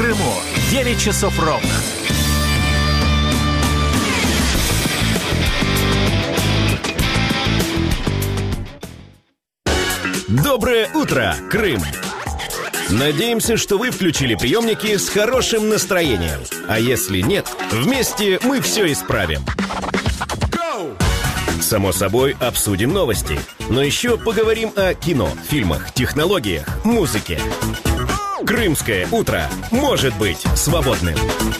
Крыму 9 часов ровно. Доброе утро, Крым! Надеемся, что вы включили приемники с хорошим настроением. А если нет, вместе мы все исправим. Само собой, обсудим новости. Но еще поговорим о кино, фильмах, технологиях, музыке. Крымское утро может быть свободным.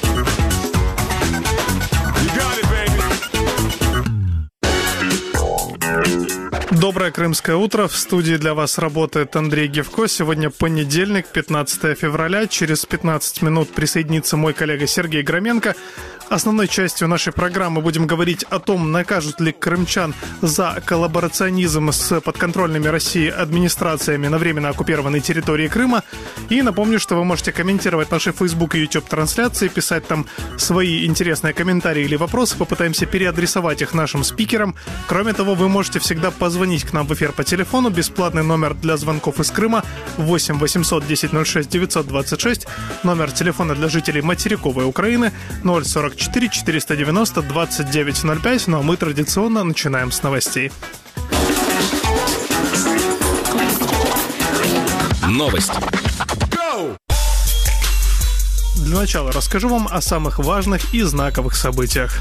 Доброе крымское утро. В студии для вас работает Андрей Гевко. Сегодня понедельник, 15 февраля. Через 15 минут присоединится мой коллега Сергей Громенко. Основной частью нашей программы будем говорить о том, накажут ли крымчан за коллаборационизм с подконтрольными России администрациями на временно оккупированной территории Крыма. И напомню, что вы можете комментировать наши Facebook и YouTube трансляции, писать там свои интересные комментарии или вопросы. Попытаемся переадресовать их нашим спикерам. Кроме того, вы можете всегда позвонить к нам в эфир по телефону. Бесплатный номер для звонков из Крыма 8 800 10 06 926. Номер телефона для жителей материковой Украины 044 490 2905. Ну а мы традиционно начинаем с новостей. Новости. Для начала расскажу вам о самых важных и знаковых событиях.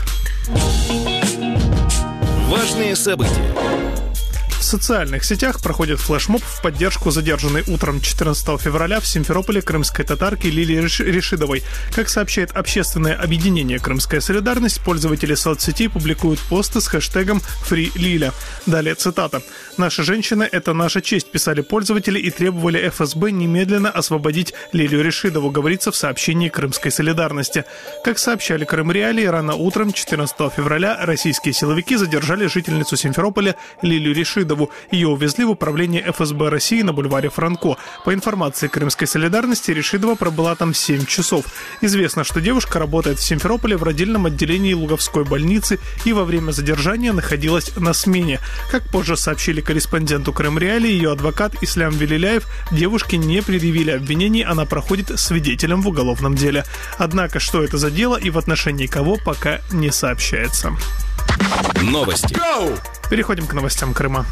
Важные события. В социальных сетях проходит флешмоб в поддержку задержанной утром 14 февраля в Симферополе крымской татарки Лилии Решидовой. Как сообщает общественное объединение «Крымская солидарность», пользователи соцсетей публикуют посты с хэштегом «FreeLiля». Далее цитата. «Наша женщина – это наша честь», писали пользователи и требовали ФСБ немедленно освободить Лилию Решидову, говорится в сообщении «Крымской солидарности». Как сообщали Крым Реалии, рано утром 14 февраля российские силовики задержали жительницу Симферополя Лилию Решидову. Ее увезли в управление ФСБ России на бульваре Франко. По информации Крымской солидарности, Решидова пробыла там 7 часов. Известно, что девушка работает в Симферополе в родильном отделении Луговской больницы и во время задержания находилась на смене. Как позже сообщили корреспонденту Крым Реалии, ее адвокат Ислам Велиляев девушке не предъявили обвинений, она проходит свидетелем в уголовном деле. Однако, что это за дело и в отношении кого, пока не сообщается. Новости. Переходим к новостям Крыма.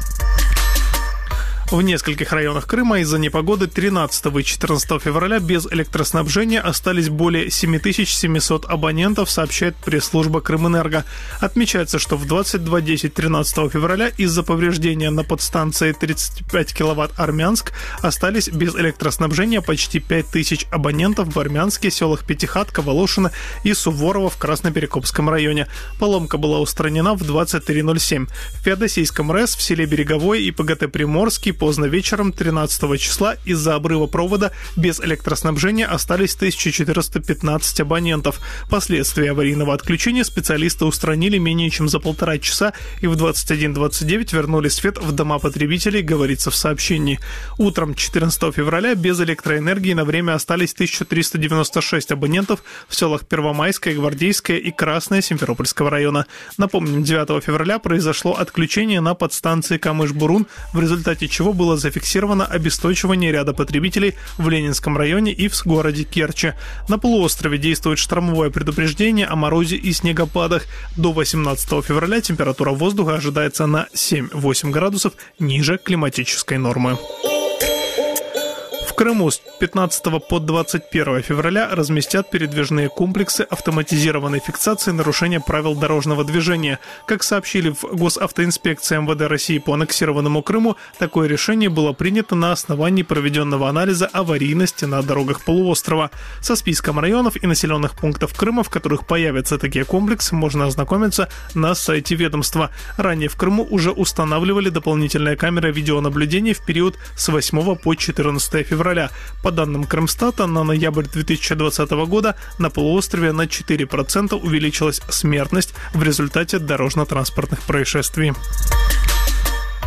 В нескольких районах Крыма из-за непогоды 13 и 14 февраля без электроснабжения остались более 7700 абонентов, сообщает пресс-служба Крымэнерго. Отмечается, что в 22:10 13 февраля из-за повреждения на подстанции 35 киловатт Армянск остались без электроснабжения почти 5000 абонентов в Армянске, селах Пятихатка, Волошино и Суворово в Красноперекопском районе. Поломка была устранена в 23:07. В Феодосийском РЭС, в селе Береговой и ПГТ Приморский поздно вечером 13 числа из-за обрыва провода без электроснабжения остались 1415 абонентов. Последствия аварийного отключения специалисты устранили менее чем за 1,5 часа и в 21:29 вернули свет в дома потребителей, говорится в сообщении. Утром 14 февраля без электроэнергии на время остались 1396 абонентов в селах Первомайское, Гвардейское и Красное Симферопольского района. Напомним, 9 февраля произошло отключение на подстанции Камыш-Бурун, в результате чего было зафиксировано обесточивание ряда потребителей в Ленинском районе и в городе Керчи. На полуострове действует штормовое предупреждение о морозе и снегопадах. До 18 февраля температура воздуха ожидается на 7-8 градусов ниже климатической нормы. В Крыму с 15 по 21 февраля разместят передвижные комплексы автоматизированной фиксации нарушения правил дорожного движения. Как сообщили в Госавтоинспекции МВД России по аннексированному Крыму, такое решение было принято на основании проведенного анализа аварийности на дорогах полуострова. Со списком районов и населенных пунктов Крыма, в которых появятся такие комплексы, можно ознакомиться на сайте ведомства. Ранее в Крыму уже устанавливали дополнительные камеры видеонаблюдения в период с 8 по 14 февраля. По данным Крымстата, на ноябрь 2020 года на полуострове на 4% увеличилась смертность в результате дорожно-транспортных происшествий.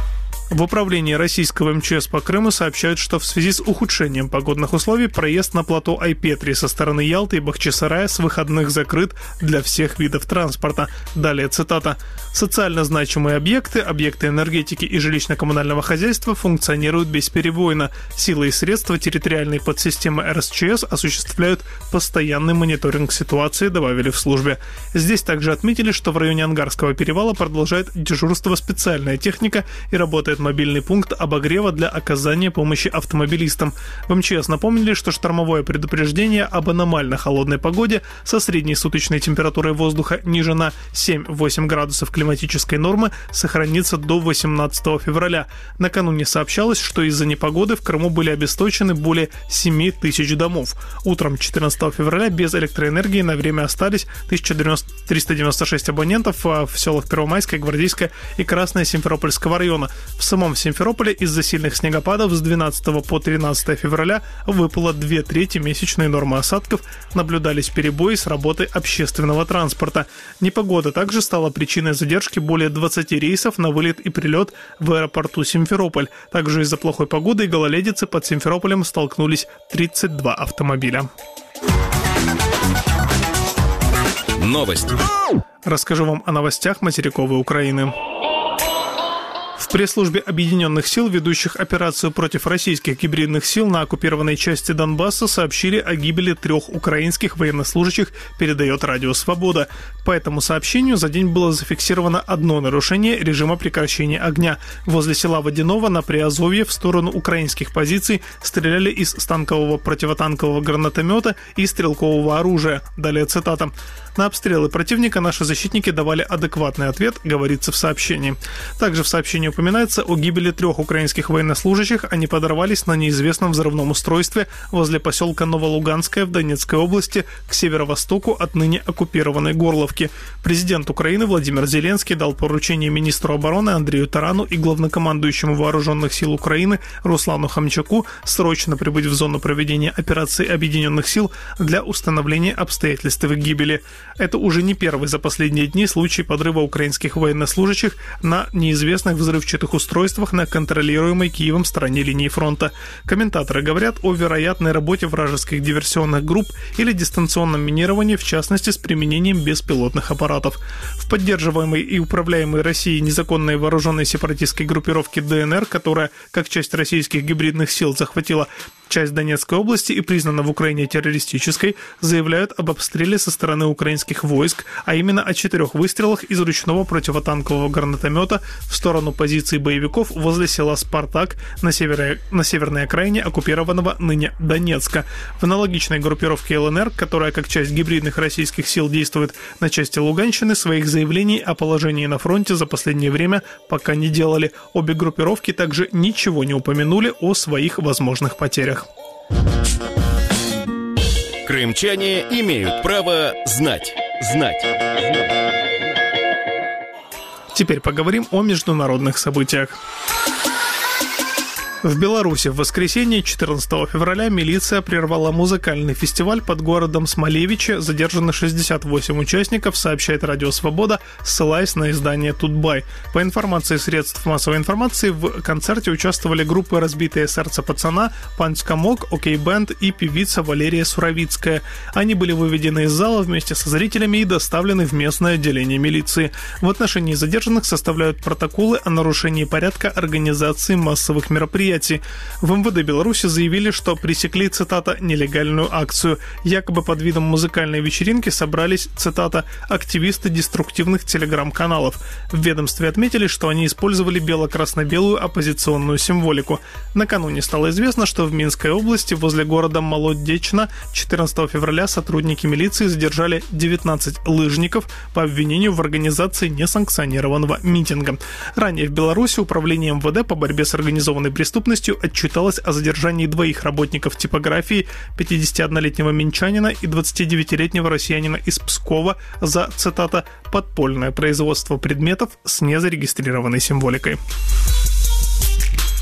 В управлении российского МЧС по Крыму сообщают, что в связи с ухудшением погодных условий проезд на плато Айпетри со стороны Ялты и Бахчисарая с выходных закрыт для всех видов транспорта. Далее цитата. «Социально значимые объекты, объекты энергетики и жилищно-коммунального хозяйства функционируют бесперебойно. Силы и средства территориальной подсистемы РСЧС осуществляют постоянный мониторинг ситуации», добавили в службе. Здесь также отметили, что в районе Ангарского перевала продолжает дежурство специальная техника и работает мобильный пункт обогрева для оказания помощи автомобилистам. В МЧС напомнили, что штормовое предупреждение об аномально холодной погоде со средней суточной температурой воздуха ниже на 7-8 градусов климатической нормы сохранится до 18 февраля. Накануне сообщалось, что из-за непогоды в Крыму были обесточены более 7 тысяч домов. Утром 14 февраля без электроэнергии на время остались 1396 абонентов в селах Первомайское, Гвардейское и Красное Симферопольского района. В самом Симферополе из-за сильных снегопадов с 12 по 13 февраля выпало 2/3 месячной нормы осадков, наблюдались перебои с работой общественного транспорта. Непогода также стала причиной задержки более 20 рейсов на вылет и прилет в аэропорту Симферополь. Также из-за плохой погоды и гололедицы под Симферополем столкнулись 32 автомобиля. Новости. Расскажу вам о новостях материковой Украины. В пресс-службе Объединенных сил, ведущих операцию против российских гибридных сил на оккупированной части Донбасса, сообщили о гибели 3 украинских военнослужащих, передает Радио Свобода. По этому сообщению за день было зафиксировано одно нарушение режима прекращения огня. Возле села Водяново на Приазовье в сторону украинских позиций стреляли из станкового противотанкового гранатомета и стрелкового оружия. Далее цитата. «На обстрелы противника наши защитники давали адекватный ответ», говорится в сообщении. Также в сообщении упоминается о гибели 3 украинских военнослужащих. Они подорвались на неизвестном взрывном устройстве возле поселка Новолуганское в Донецкой области к северо-востоку от ныне оккупированной Горловки. Президент Украины Владимир Зеленский дал поручение министру обороны Андрею Тарану и главнокомандующему Вооруженных сил Украины Руслану Хомчаку срочно прибыть в зону проведения операции Объединенных сил для установления обстоятельств их гибели. Это уже не первый за последние дни случай подрыва украинских военнослужащих на неизвестных взрывчатых устройствах на контролируемой Киевом стороне линии фронта. Комментаторы говорят о вероятной работе вражеских диверсионных групп или дистанционном минировании, в частности с применением беспилотных аппаратов. В поддерживаемой и управляемой Россией незаконной вооруженной сепаратистской группировке ДНР, которая, как часть российских гибридных сил, захватила часть Донецкой области и признана в Украине террористической, заявляют об обстреле со стороны украинских войск, а именно о 4 выстрелах из ручного противотанкового гранатомета в сторону позиций боевиков возле села Спартак на северной окраине оккупированного ныне Донецка. В аналогичной группировке ЛНР, которая как часть гибридных российских сил действует на части Луганщины, своих заявлений о положении на фронте за последнее время пока не делали. Обе группировки также ничего не упомянули о своих возможных потерях. Крымчане имеют право знать. Теперь поговорим о международных событиях. В Беларуси в воскресенье 14 февраля милиция прервала музыкальный фестиваль под городом Смолевичи. Задержано 68 участников, сообщает Радио Свобода, ссылаясь на издание «Тутбай». По информации средств массовой информации, в концерте участвовали группы «Разбитое сердце пацана», «Панська Мок», «Окей-бенд» и певица Валерия Суровицкая. Они были выведены из зала вместе со зрителями и доставлены в местное отделение милиции. В отношении задержанных составляют протоколы о нарушении порядка организации массовых мероприятий. В МВД Беларуси заявили, что пресекли, цитата, нелегальную акцию. Якобы под видом музыкальной вечеринки собрались, цитата, активисты деструктивных телеграм-каналов. В ведомстве отметили, что они использовали бело-красно-белую оппозиционную символику. Накануне стало известно, что в Минской области возле города Молодечно 14 февраля сотрудники милиции задержали 19 лыжников по обвинению в организации несанкционированного митинга. Ранее в Беларуси управление МВД по борьбе с организованной преступностью отчиталось о задержании 2 работников типографии, 51-летнего минчанина и 29-летнего россиянина из Пскова за, цитата, «подпольное производство предметов с незарегистрированной символикой».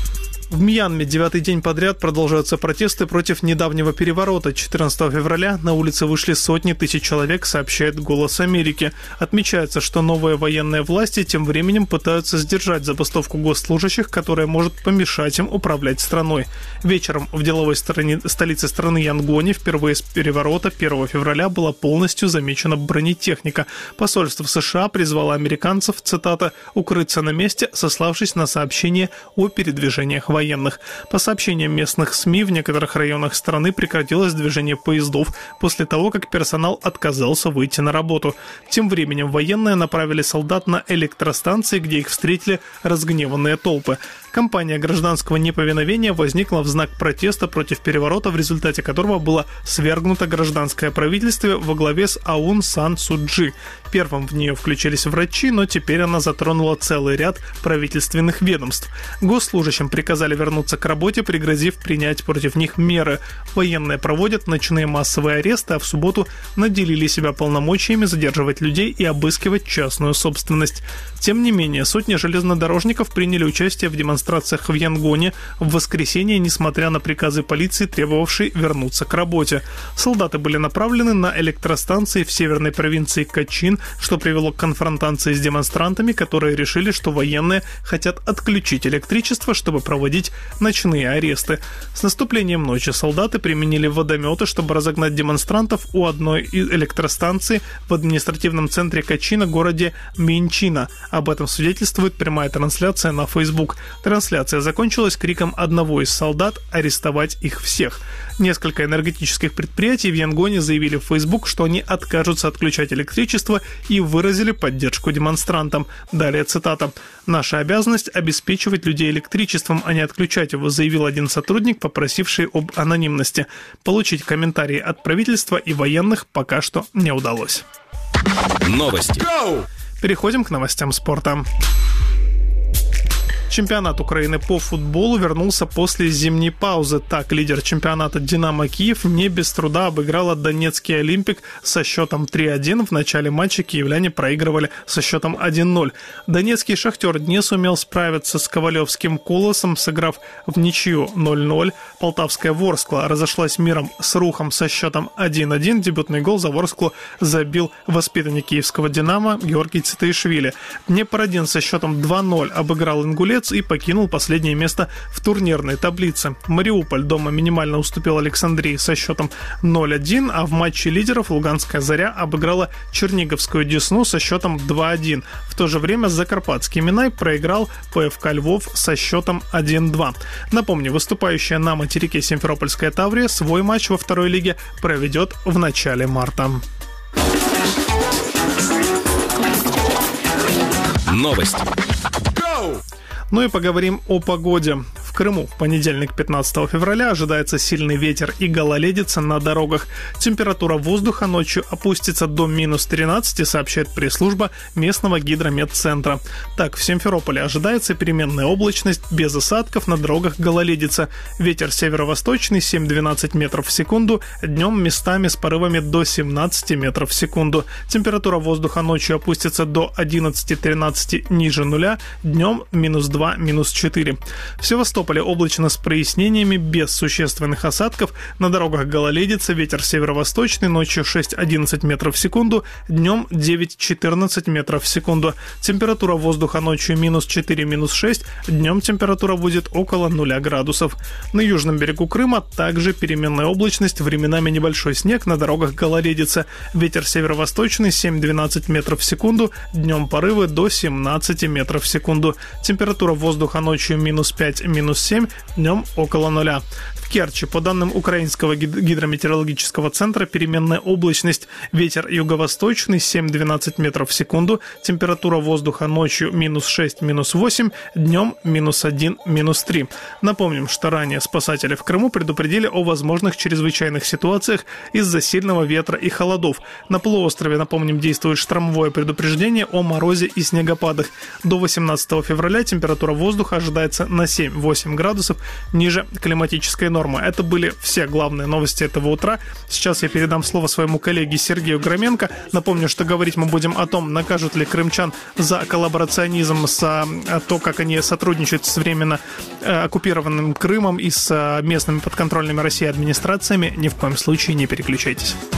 В Мьянме 9-й день подряд продолжаются протесты против недавнего переворота. 14 февраля на улицы вышли сотни тысяч человек, сообщает «Голос Америки». Отмечается, что новые военные власти тем временем пытаются сдержать забастовку госслужащих, которая может помешать им управлять страной. Вечером в деловой столице страны Янгоне впервые с переворота 1 февраля была полностью замечена бронетехника. Посольство США призвало американцев, цитата, «укрыться на месте», сославшись на сообщение о передвижениях военных. По сообщениям местных СМИ, в некоторых районах страны прекратилось движение поездов после того, как персонал отказался выйти на работу. Тем временем военные направили солдат на электростанции, где их встретили разгневанные толпы. Кампания гражданского неповиновения возникла в знак протеста против переворота, в результате которого было свергнуто гражданское правительство во главе с Аун Сан Су Чжи. Первым в нее включились врачи, но теперь она затронула целый ряд правительственных ведомств. Госслужащим приказали вернуться к работе, пригрозив принять против них меры. Военные проводят ночные массовые аресты, а в субботу наделили себя полномочиями задерживать людей и обыскивать частную собственность. Тем не менее, сотни железнодорожников приняли участие в демонстрациях в Янгоне в воскресенье, несмотря на приказы полиции, требовавшие вернуться к работе. Солдаты были направлены на электростанции в северной провинции Качин, что привело к конфронтации с демонстрантами, которые решили, что военные хотят отключить электричество, чтобы проводить ночные аресты. С наступлением ночи солдаты применили водометы, чтобы разогнать демонстрантов у одной из электростанций в административном центре Качина, городе Минчина. Об этом свидетельствует прямая трансляция на Facebook. Трансляция закончилась криком одного из солдат арестовать их всех. Несколько энергетических предприятий в Янгоне заявили в Facebook, что они откажутся отключать электричество и выразили поддержку демонстрантам. Далее цитата. «Наша обязанность – обеспечивать людей электричеством, а не отключать его», заявил один сотрудник, попросивший об анонимности. Получить комментарии от правительства и военных пока что не удалось. Новости. Переходим к новостям спорта. Чемпионат Украины по футболу вернулся после зимней паузы. Так, лидер чемпионата «Динамо Киев» не без труда обыграла Донецкий «Олимпик» со счетом 3-1. В начале матча киевляне проигрывали со счетом 1-0. Донецкий «Шахтер» не сумел справиться с ковалевским «Колосом», сыграв в ничью 0-0. Полтавская «Ворскла» разошлась миром с Рухом со счетом 1-1. Дебютный гол за «Ворсклу» забил воспитанник киевского «Динамо» Георгий Цитаишвили. Днепр-1 со счетом 2-0 обыграл «Ингулец» и покинул последнее место в турнирной таблице. Мариуполь дома минимально уступил Александрии со счетом 0-1, а в матче лидеров Луганская «Заря» обыграла Черниговскую «Десну» со счетом 2-1. В то же время Закарпатский «Минай» проиграл ПФК Львов со счетом 1-2. Напомню, выступающая на материке Симферопольская «Таврия» свой матч во второй лиге проведет в начале марта. Новости. Ну и поговорим о погоде. В Крыму в понедельник, 15 февраля, ожидается сильный ветер и гололедица на дорогах. Температура воздуха ночью опустится до минус 13, сообщает пресс-служба местного гидрометцентра. Так, в Симферополе ожидается переменная облачность, без осадков, на дорогах гололедица. Ветер северо-восточный 7-12 метров в секунду, днем местами с порывами до 17 метров в секунду. Температура воздуха ночью опустится до 11-13 ниже нуля, днем минус 2, минус 4. В Севастополе облачно с прояснениями, без существенных осадков. На дорогах гололедица, ветер северо-восточный, ночью 6-11 метров в секунду, днем 9-14 метров в секунду. Температура воздуха ночью минус 4, минус 6, днем температура будет около 0 градусов. На южном берегу Крыма также переменная облачность, временами небольшой снег, на дорогах гололедица. Ветер северо-восточный 7-12 метров в секунду, днем порывы до 17 метров в секунду. Температура воздуха ночью минус 5, минус 7, днем около 0. В Керчи, по данным Украинского гидрометеорологического центра, переменная облачность, ветер юго-восточный 7-12 метров в секунду, температура воздуха ночью минус 6, минус 8, днем минус 1, минус 3. Напомним, что ранее спасатели в Крыму предупредили о возможных чрезвычайных ситуациях из-за сильного ветра и холодов. На полуострове, напомним, действует штормовое предупреждение о морозе и снегопадах. До 18 февраля температура воздуха ожидается на 7-8 градусов ниже климатической нормы. нормы. Это были все главные новости этого утра. Сейчас я передам слово своему коллеге Сергею Громенко. Напомню, что говорить мы будем о том, накажут ли крымчан за коллаборационизм, то, как они сотрудничают с временно оккупированным Крымом и с местными подконтрольными России администрациями. Ни в коем случае не переключайтесь.